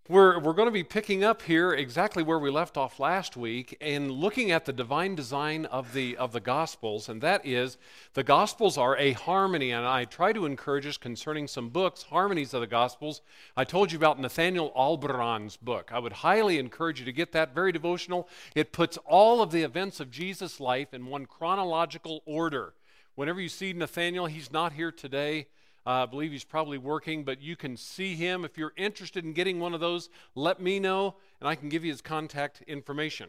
We're going to be picking up here exactly where we left off last week and looking at the divine design of the Gospels, and that is the Gospels are a harmony, and I try to encourage us concerning some books, harmonies of the Gospels. I told you about Nathaniel Albaran's book. I would highly encourage you to get that, very devotional. It puts all of the events of Jesus' life in one chronological order. Whenever you see Nathaniel, he's not here today. I believe he's probably working, but you can see him. If you're interested in getting one of those, let me know, and I can give you his contact information.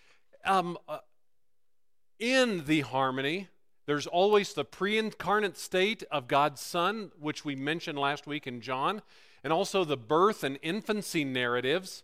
In the harmony, there's always the pre-incarnate state of God's Son, which we mentioned last week in John, and also the birth and infancy narratives.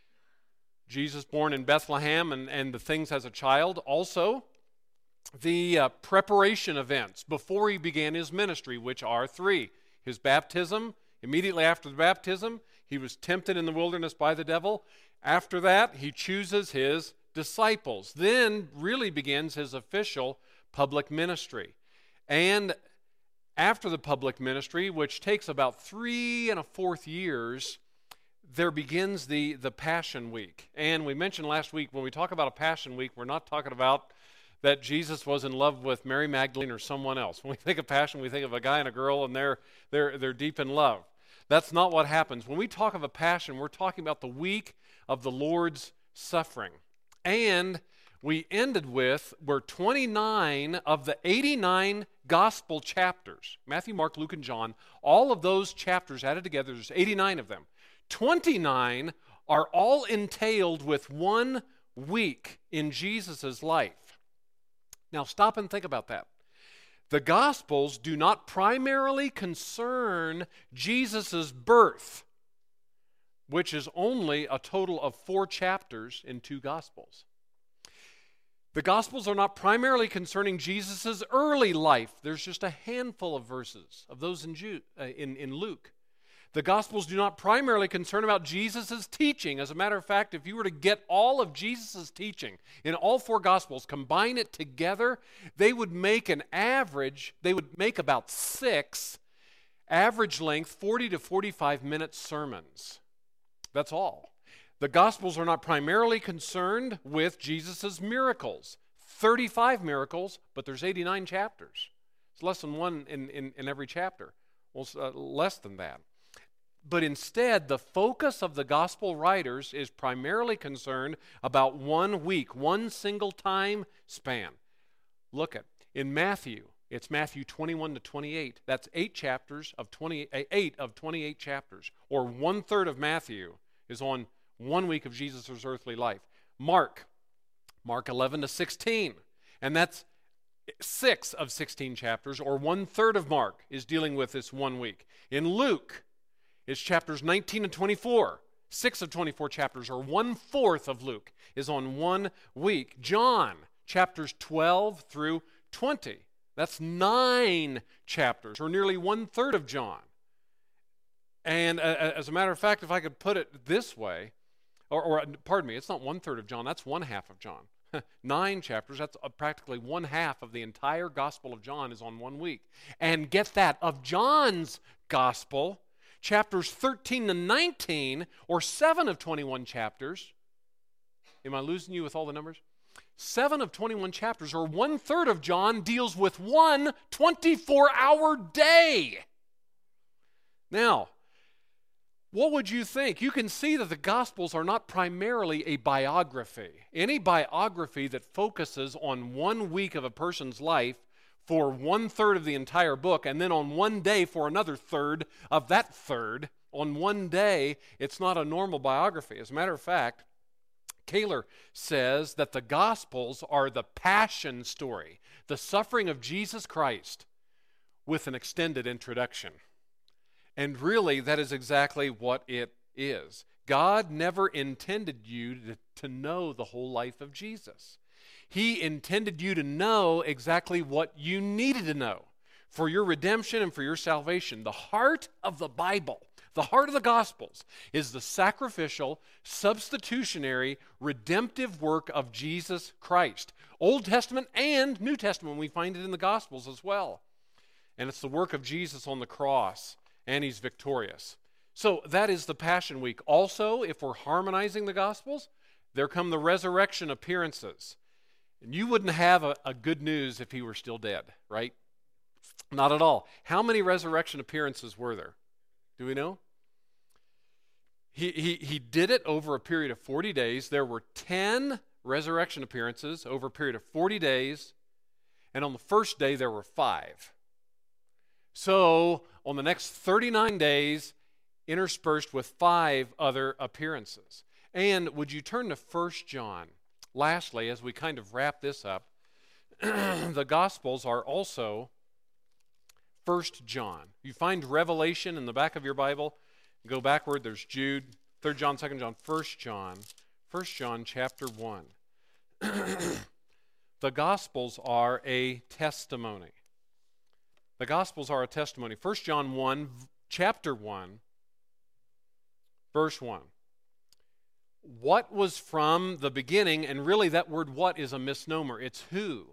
Jesus born in Bethlehem and the things as a child. Also, the preparation events before he began his ministry, which are three. His baptism, immediately after the baptism, he was tempted in the wilderness by the devil. After that, he chooses his disciples. Then really begins his official public ministry. And after the public ministry, which takes about 3 1/4 years, there begins the Passion Week. And we mentioned last week, when we talk about a Passion Week, we're not talking about that Jesus was in love with Mary Magdalene or someone else. When we think of passion, we think of a guy and a girl, and they're deep in love. That's not what happens. When we talk of a passion, we're talking about the week of the Lord's suffering. And we ended with where 29 of the 89 gospel chapters, Matthew, Mark, Luke, and John, all of those chapters added together, there's 89 of them. 29 are all entailed with 1 week in Jesus' life. Now stop and think about that. The Gospels do not primarily concern Jesus' birth, which is only a total of 4 chapters in 2 Gospels. The Gospels are not primarily concerning Jesus' early life. There's just a handful of verses of those in Luke. The Gospels do not primarily concern about Jesus' teaching. As a matter of fact, if you were to get all of Jesus' teaching in all 4 Gospels, combine it together, they would make about 6 average length 40 to 45 minute sermons. That's all. The Gospels are not primarily concerned with Jesus' miracles. 35 miracles, but there's 89 chapters. It's less than one in every chapter. Well, less than that. But instead, the focus of the gospel writers is primarily concerned about 1 week, 1 single time span. Look in Matthew, it's Matthew 21 to 28. That's 8 chapters of 8 of 28 chapters, or 1/3 of Matthew is on 1 week of Jesus' earthly life. Mark 11 to 16, and that's 6 of 16 chapters, or 1/3 of Mark is dealing with this 1 week. In Luke, it's chapters 19 and 24. 6 of 24 chapters, or 1/4 of Luke, is on 1 week. John, chapters 12 through 20. That's 9 chapters, or nearly 1/3 of John. And as a matter of fact, if I could put it this way, or pardon me, it's not 1/3 of John, that's 1/2 of John. 9 chapters, that's practically 1/2 of the entire Gospel of John is on 1 week. And get that, of John's Gospel, chapters 13 to 19, or 7 of 21 chapters. Am I losing you with all the numbers? 7 of 21 chapters, or 1/3 of John, deals with 1 24-hour day. Now, what would you think? You can see that the Gospels are not primarily a biography. Any biography that focuses on 1 week of a person's life for 1/3 of the entire book, and then on 1 day for another 1/3 of that 1/3, on 1 day, it's not a normal biography. As a matter of fact, Kaler says that the Gospels are the passion story, the suffering of Jesus Christ, with an extended introduction. And really, that is exactly what it is. God never intended you to know the whole life of Jesus. He intended you to know exactly what you needed to know for your redemption and for your salvation. The heart of the Bible, the heart of the Gospels, is the sacrificial, substitutionary, redemptive work of Jesus Christ. Old Testament and New Testament, we find it in the Gospels as well. And it's the work of Jesus on the cross, and he's victorious. So that is the Passion Week. Also, if we're harmonizing the Gospels, there come the resurrection appearances. And you wouldn't have a good news if he were still dead, right? Not at all. How many resurrection appearances were there? Do we know? He did it over a period of 40 days. There were 10 resurrection appearances over a period of 40 days. And on the first day, there were 5. So on the next 39 days, interspersed with 5 other appearances. And would you turn to 1 John? Lastly, as we kind of wrap this up, the Gospels are also 1 John. You find Revelation in the back of your Bible. Go backward, there's Jude, 3 John, 2 John, 1 John. 1 John chapter 1. The Gospels are a testimony. The Gospels are a testimony. 1 John 1, chapter 1, verse 1. What was from the beginning, and really that word what is a misnomer. It's who.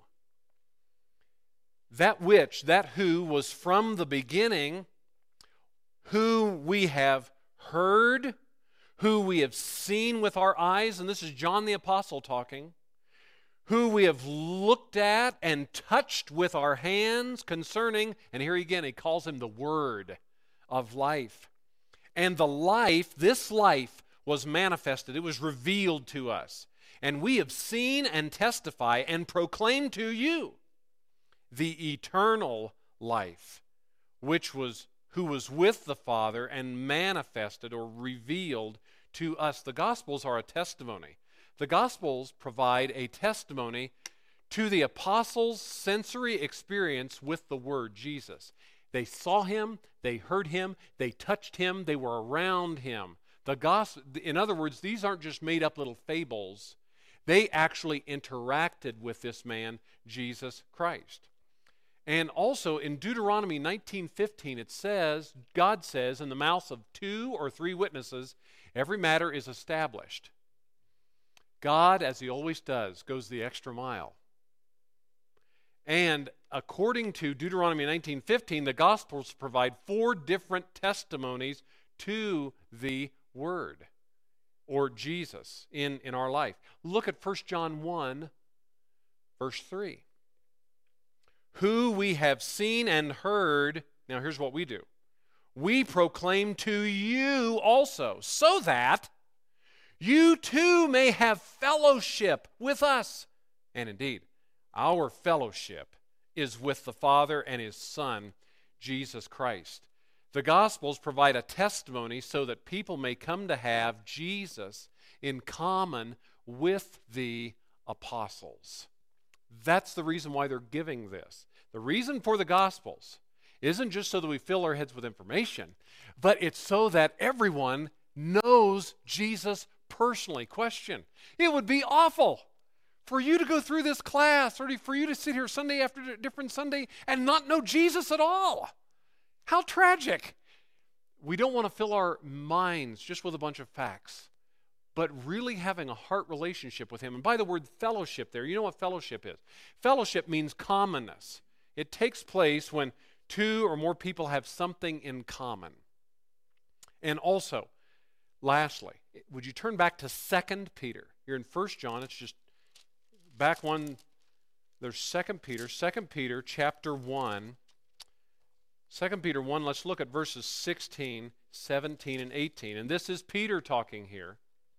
That who was from the beginning, who we have heard, who we have seen with our eyes, and this is John the Apostle talking, who we have looked at and touched with our hands concerning, and here again he calls him the Word of life. And the life, this life, was manifested. It was revealed to us. And we have seen and testify and proclaim to you the eternal life, who was with the Father and manifested or revealed to us. The Gospels are a testimony. The Gospels provide a testimony to the apostles' sensory experience with the Word, Jesus. They saw him, they heard him, they touched him, they were around him. In other words, these aren't just made up little fables. They actually interacted with this man, Jesus Christ. And also in Deuteronomy 19:15, it says, God says, in the mouths of 2 or 3 witnesses, every matter is established. God, as he always does, goes the extra mile. And according to Deuteronomy 19:15, the Gospels provide 4 different testimonies to the Word or Jesus in our life. Look at 1 John 1, verse 3. Who we have seen and heard, now here's what we do. We proclaim to you also, so that you too may have fellowship with us. And indeed, our fellowship is with the Father and his Son, Jesus Christ. The Gospels provide a testimony so that people may come to have Jesus in common with the apostles. That's the reason why they're giving this. The reason for the Gospels isn't just so that we fill our heads with information, but it's so that everyone knows Jesus personally. Question: it would be awful for you to go through this class or for you to sit here Sunday after different Sunday and not know Jesus at all. How tragic. We don't want to fill our minds just with a bunch of facts, but really having a heart relationship with him. And by the word fellowship there, you know what fellowship is? Fellowship means commonness. It takes place when 2 or more people have something in common. And also, lastly, would you turn back to 2 Peter? You're in 1 John, it's just back one. There's 2 Peter chapter 1. 2 Peter 1, let's look at verses 16, 17, and 18. And this is Peter talking here.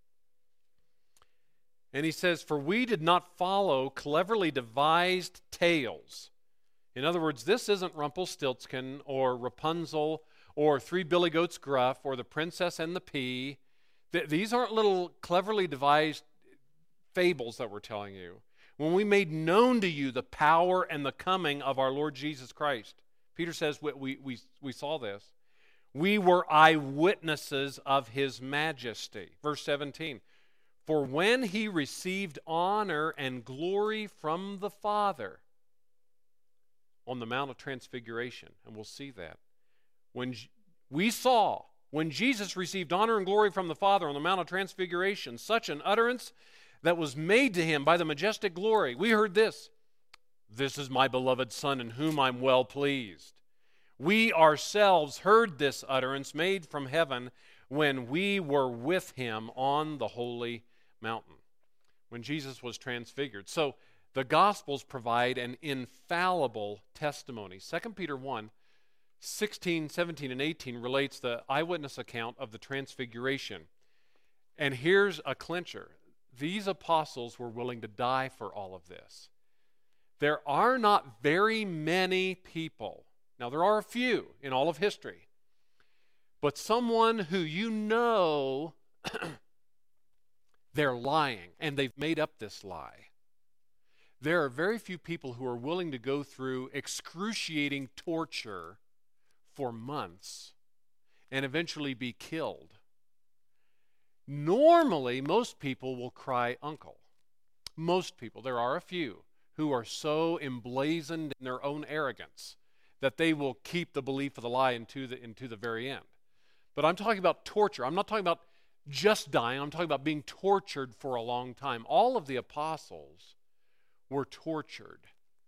And he says, "For we did not follow cleverly devised tales." In other words, this isn't Rumpelstiltskin or Rapunzel or 3 Billy Goats Gruff or The Princess and the Pea. These aren't little cleverly devised fables that we're telling you. When we made known to you the power and the coming of our Lord Jesus Christ. Peter says we saw this. We were eyewitnesses of his majesty. Verse 17. For when he received honor and glory from the Father on the Mount of Transfiguration, and we'll see that. When Jesus received honor and glory from the Father on the Mount of Transfiguration, such an utterance that was made to him by the majestic glory. We heard this. This is my beloved Son in whom I'm well pleased. We ourselves heard this utterance made from heaven when we were with him on the holy mountain, when Jesus was transfigured. So the Gospels provide an infallible testimony. 2 Peter 1, 16, 17, and 18 relates the eyewitness account of the transfiguration. And here's a clincher. These apostles were willing to die for all of this. There are not very many people, now there are a few in all of history, but someone who you know they're lying and they've made up this lie. There are very few people who are willing to go through excruciating torture for months and eventually be killed. Normally, most people will cry uncle. Most people. There are a few who are so emblazoned in their own arrogance that they will keep the belief of the lie into the very end. But I'm talking about torture. I'm not talking about just dying. I'm talking about being tortured for a long time. All of the apostles were tortured.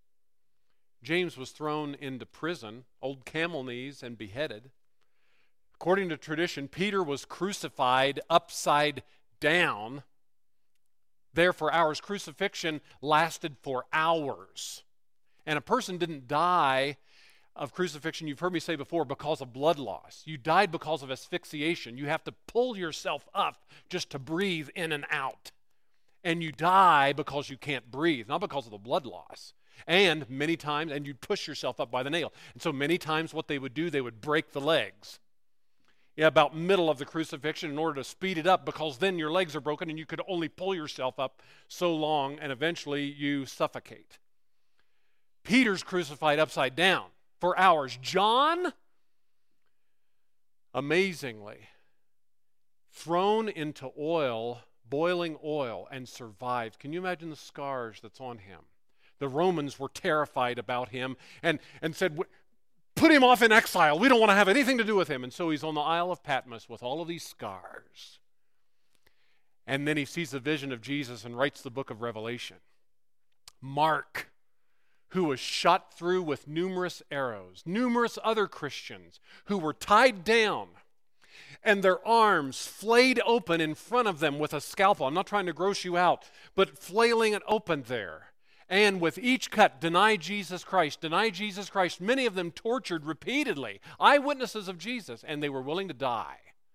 James was thrown into prison, old camel knees, and beheaded. According to tradition, Peter was crucified upside down. There for hours. Crucifixion lasted for hours. And a person didn't die of crucifixion, you've heard me say before, because of blood loss. You died because of asphyxiation. You have to pull yourself up just to breathe in and out. And you die because you can't breathe, not because of the blood loss. And many times, and you'd push yourself up by the nail. And so many times what they would do, they would break the legs. About middle of the crucifixion in order to speed it up, because then your legs are broken and you could only pull yourself up so long and eventually you suffocate. Peter's crucified upside down for hours. John, amazingly, thrown into oil, boiling oil, and survived. Can you imagine the scars that's on him? The Romans were terrified about him and said, put him off in exile. We don't want to have anything to do with him. And so he's on the Isle of Patmos with all of these scars. And then he sees the vision of Jesus and writes the book of Revelation. Mark, who was shot through with numerous arrows, numerous other Christians who were tied down and their arms flayed open in front of them with a scalpel. I'm not trying to gross you out, but flailing it open there. And with each cut, deny Jesus Christ, deny Jesus Christ. Many of them tortured repeatedly, eyewitnesses of Jesus, and they were willing to die.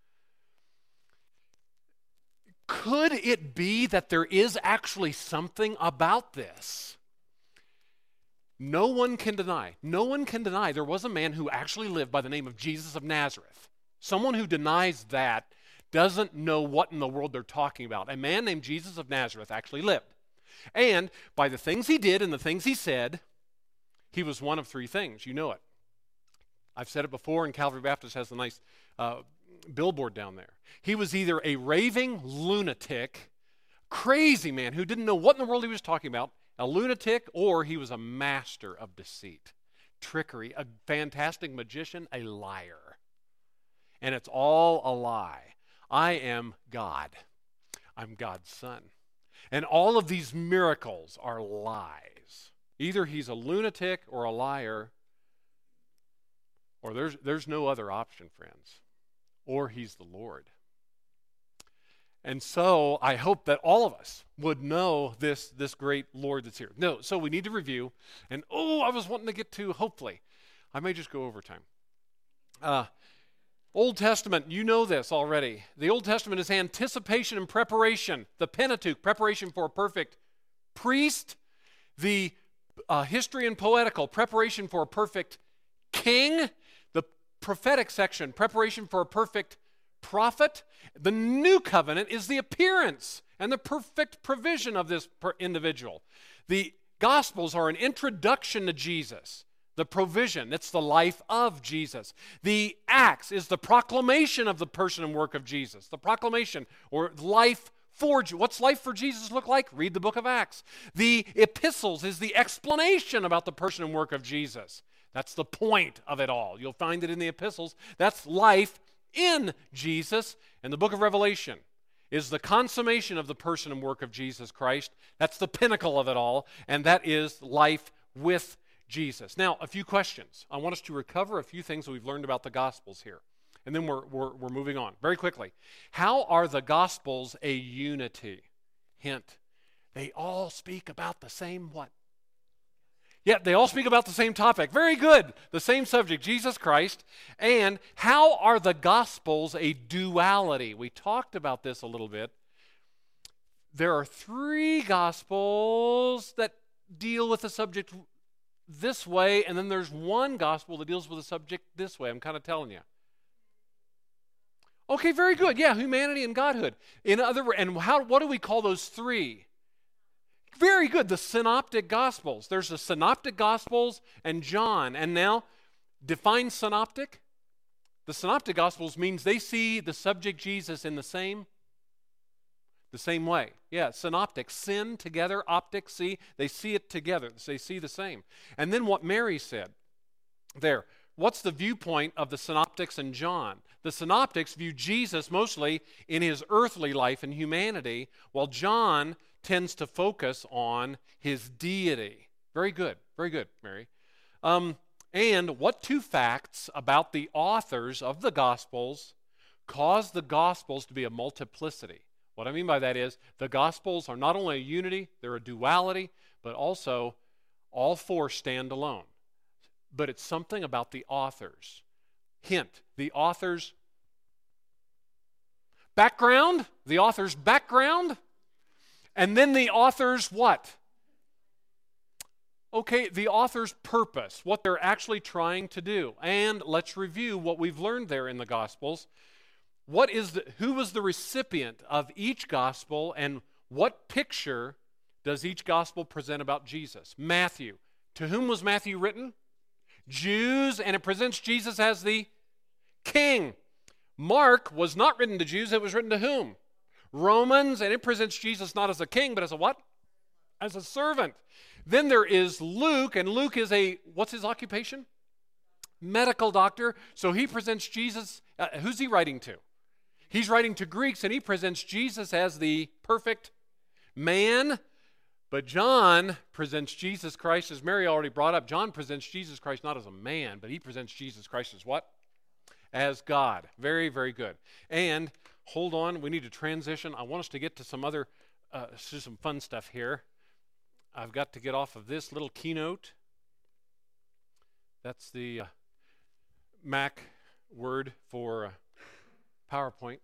Could it be that there is actually something about this? No one can deny there was a man who actually lived by the name of Jesus of Nazareth. Someone who denies that doesn't know what in the world they're talking about. A man named Jesus of Nazareth actually lived. And by the things he did and the things he said, he was one of three things. You know it. I've said it before, and Calvary Baptist has a nice billboard down there. He was either a raving lunatic, crazy man who didn't know what in the world he was talking about, a lunatic, or he was a master of deceit, trickery, a fantastic magician, a liar. And it's all a lie. I am God. I'm God's son. And all of these miracles are lies. Either he's a lunatic or a liar, or there's no other option, friends. Or he's the Lord. And so I hope that all of us would know this great Lord that's here. No, so we need to review. And I was wanting to get to, hopefully, I may just go over time. Old Testament, you know this already. The Old Testament is anticipation and preparation. The Pentateuch, preparation for a perfect priest. The history and poetical, preparation for a perfect king. The prophetic section, preparation for a perfect prophet. The New Covenant is the appearance and the perfect provision of this individual. The Gospels are an introduction to Jesus. The provision, it's the life of Jesus. The Acts is the proclamation of the person and work of Jesus. The proclamation or life for Jesus. What's life for Jesus look like? Read the book of Acts. The epistles is the explanation about the person and work of Jesus. That's the point of it all. You'll find it in the epistles. That's life in Jesus. And the book of Revelation is the consummation of the person and work of Jesus Christ. That's the pinnacle of it all. And that is life with Jesus. Now, a few questions. I want us to recover a few things that we've learned about the Gospels here. And then we're moving on very quickly. How are the Gospels a unity? Hint, they all speak about the same what? Yeah, they all speak about the same topic. Very good. The same subject, Jesus Christ. And how are the Gospels a duality? We talked about this a little bit. There are 3 Gospels that deal with the subject this way, and then there's one Gospel that deals with the subject this way. I'm kind of telling you. Okay, very good. Yeah, humanity and Godhood. In other words, and what do we call those 3? Very good. The Synoptic Gospels. There's the Synoptic Gospels and John. And now, define synoptic. The Synoptic Gospels means they see the subject Jesus in the same way. Yeah, synoptic. Syn together, optic, see. They see it together. They see the same. And then what Mary said there. What's the viewpoint of the Synoptics and John? The Synoptics view Jesus mostly in his earthly life and humanity, while John tends to focus on his deity. Very good, Mary. And what 2 facts about the authors of the Gospels cause the Gospels to be a multiplicity? What I mean by that is the Gospels are not only a unity, they're a duality, but also all 4 stand alone. But it's something about the authors. Hint, the author's background, and then the author's what? Okay, the author's purpose, what they're actually trying to do. And let's review what we've learned there in the Gospels. Who was the recipient of each Gospel, and what picture does each Gospel present about Jesus? Matthew. To whom was Matthew written? Jews, and it presents Jesus as the king. Mark was not written to Jews, it was written to whom? Romans, and it presents Jesus not as a king, but as a what? As a servant. Then there is Luke, and Luke is what's his occupation? Medical doctor. So he presents Jesus, who's he writing to? He's writing to Greeks, and he presents Jesus as the perfect man. But John presents Jesus Christ, as Mary already brought up, John presents Jesus Christ not as a man, but he presents Jesus Christ as what? As God. Very, very good. And hold on, we need to transition. I want us to get to some fun stuff here. I've got to get off of this little keynote. That's the Mac word for PowerPoint.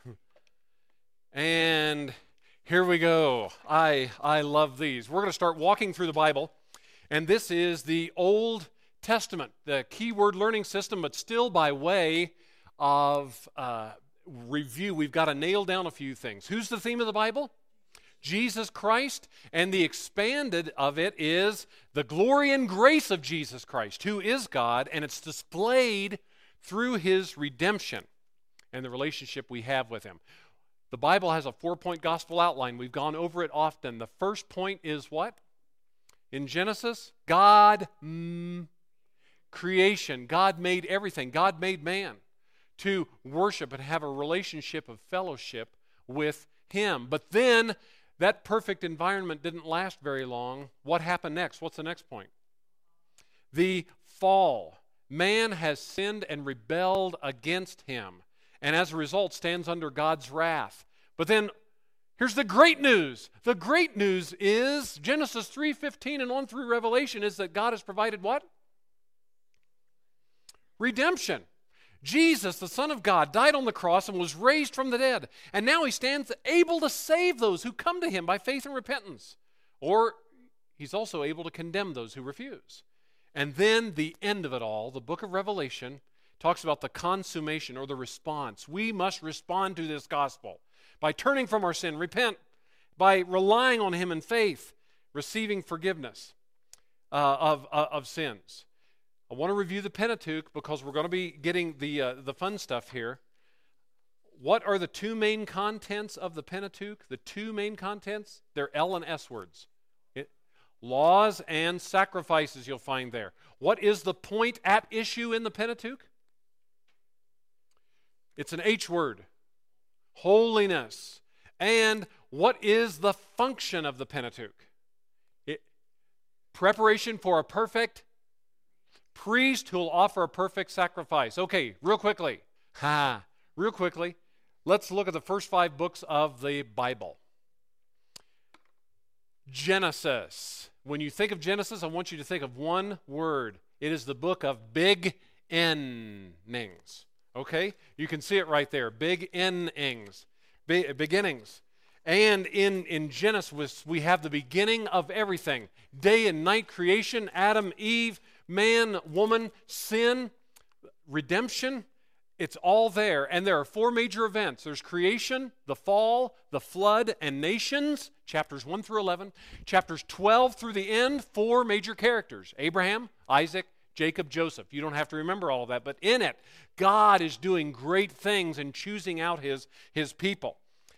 And here we go. I love these. We're going to start walking through the Bible, and this is the Old Testament, the keyword learning system, but still by way of review, we've got to nail down a few things. Who's the theme of the Bible? Jesus Christ, and the expanded of it is the glory and grace of Jesus Christ, who is God, and it's displayed through his redemption and the relationship we have with him. The Bible has a 4-point gospel outline. We've gone over it often. The first point is what? In Genesis, God, creation. God made everything. God made man to worship and have a relationship of fellowship with him. But then that perfect environment didn't last very long. What happened next? What's the next point? The fall. Man has sinned and rebelled against him, and as a result stands under God's wrath. But then here's the great news. The great news is Genesis 3:15 and on through Revelation is that God has provided what? Redemption. Jesus, the Son of God, died on the cross and was raised from the dead. And now he stands able to save those who come to him by faith and repentance. Or he's also able to condemn those who refuse. And then the end of it all, the book of Revelation, talks about the consummation or the response. We must respond to this gospel by turning from our sin, repent, by relying on him in faith, receiving forgiveness of sins. I want to review the Pentateuch because we're going to be getting the fun stuff here. What are the 2 main contents of the Pentateuch? The 2 main contents, they're L and S words. Laws and sacrifices you'll find there. What is the point at issue in the Pentateuch? It's an H word. Holiness. And what is the function of the Pentateuch? Preparation for a perfect priest who will offer a perfect sacrifice. Okay, real quickly. Real quickly. Let's look at the first 5 books of the Bible. Genesis. When you think of Genesis, I want you to think of one word. It is the book of beginnings. Okay? You can see it right there. Beginnings. Beginnings. And in Genesis, we have the beginning of everything. Day and night creation, Adam, Eve, man, woman, sin, redemption. It's all there. And there are 4 major events. There's creation, the fall, the flood, and nations, chapters 1 through 11. Chapters 12 through the end, 4 major characters. Abraham, Isaac, Jacob, Joseph. You don't have to remember all of that. But in it, God is doing great things and choosing out his people.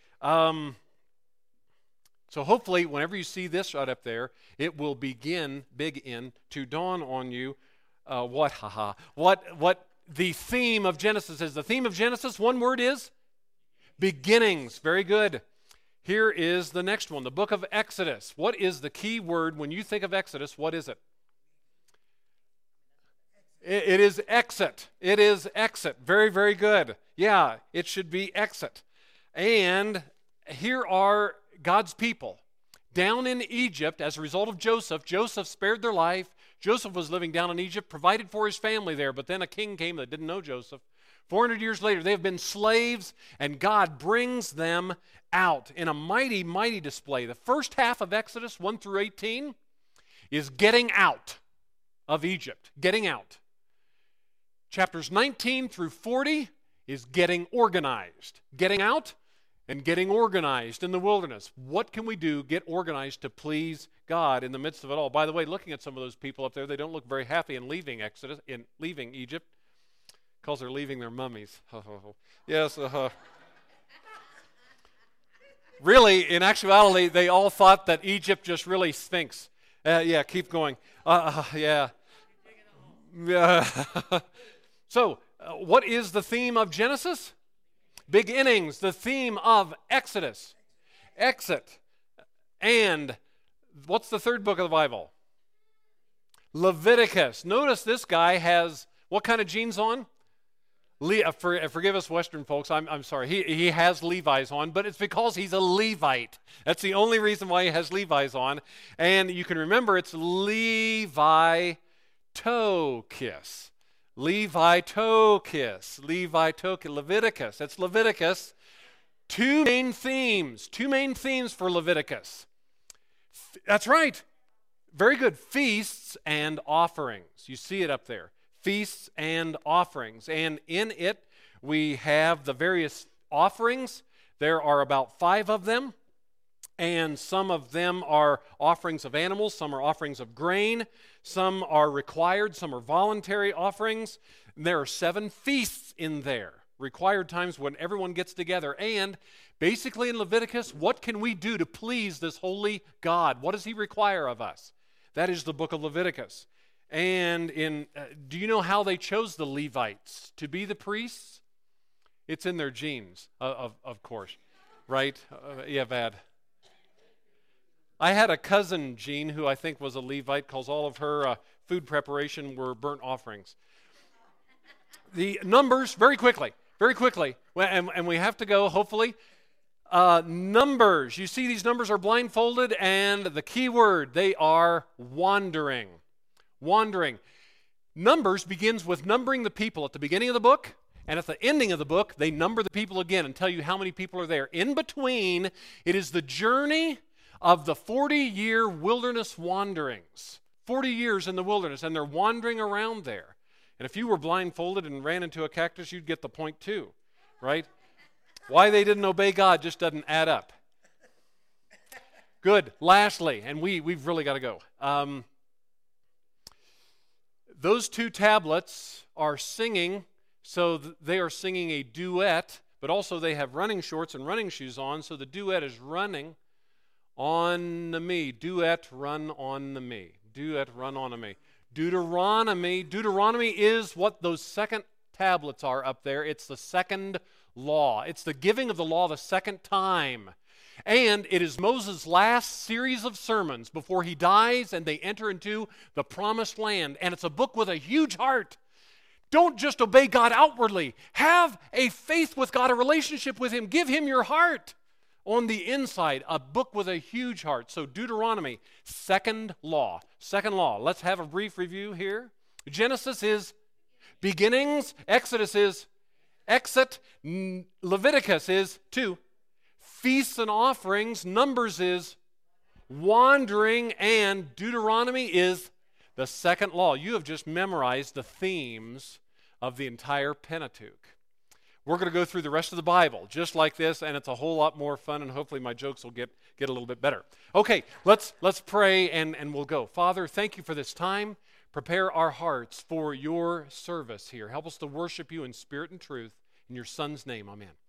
So hopefully, whenever you see this right up there, it will begin to dawn on you what the theme of Genesis is. The theme of Genesis, one word is beginnings. Very good. Here is the next one, the book of Exodus. What is the key word when you think of Exodus? What is it? It is exit. It is exit. Very, very good. Yeah, it should be exit. And here are God's people down in Egypt as a result of Joseph. Joseph spared their life. Joseph was living down in Egypt, provided for his family there, but then a king came that didn't know Joseph. 400 years later, they have been slaves, and God brings them out in a mighty, mighty display. The first half of Exodus, 1 through 18, is getting out of Egypt, getting out. Chapters 19 through 40 is getting organized, getting out and getting organized in the wilderness. What can we do, get organized to please God in the midst of it all? By the way, looking at some of those people up there, they don't look very happy in leaving leaving Egypt, because they're leaving their mummies. Yes. Really, in actuality, they all thought that Egypt just really stinks. Yeah, keep going. Yeah. So, what is the theme of Genesis? Beginnings. The theme of Exodus. Exit. And what's the third book of the Bible? Leviticus. Notice this guy has what kind of jeans on? Forgive us Western folks, I'm sorry. He has Levi's on, but it's because he's a Levite. That's the only reason why he has Levi's on. And you can remember it's Leviticus. Leviticus. Leviticus. That's Leviticus. Two main themes for Leviticus. That's right. Very good. Feasts and offerings. You see it up there. Feasts and offerings. And in it, we have the various offerings. There are about 5 of them. And some of them are offerings of animals. Some are offerings of grain. Some are required. Some are voluntary offerings. And there are 7 feasts in there. Required times when everyone gets together. And basically in Leviticus, what can we do to please this holy God? What does he require of us? That is the book of Leviticus. And do you know how they chose the Levites to be the priests? It's in their genes, of course, right? Yeah, bad. I had a cousin, Jean, who I think was a Levite, because all of her food preparation were burnt offerings. The numbers, very quickly, and we have to go, hopefully. Numbers, you see these numbers are blindfolded, and the key word, they are wandering. Wandering. Numbers begins with numbering the people at the beginning of the book, and at the ending of the book, they number the people again and tell you how many people are there. In between, it is the journey of the 40-year wilderness wanderings. 40 years in the wilderness, and they're wandering around there. And if you were blindfolded and ran into a cactus, you'd get the point too, right? Why they didn't obey God just doesn't add up. Good. Lastly, and we've really got to go. Those 2 tablets are singing, so they are singing a duet, but also they have running shorts and running shoes on, so the duet is running on me. Duet, run on me. Duet, run on me. Deuteronomy is what those 2nd tablets are up there. It's the second law. It's the giving of the law the second time. And it is Moses' last series of sermons before he dies and they enter into the promised land. And it's a book with a huge heart. Don't just obey God outwardly. Have a faith with God, a relationship with Him. Give Him your heart on the inside, a book with a huge heart. So Deuteronomy, second law. Second law. Let's have a brief review here. Genesis is beginnings. Exodus is exit. Leviticus is 2. Feasts and offerings. Numbers is wandering. And Deuteronomy is the second law. You have just memorized the themes of the entire Pentateuch. We're going to go through the rest of the Bible just like this, and it's a whole lot more fun, and hopefully my jokes will get a little bit better. Okay, let's pray, and we'll go. Father, thank you for this time. Prepare our hearts for your service here. Help us to worship you in spirit and truth. In your Son's name, amen.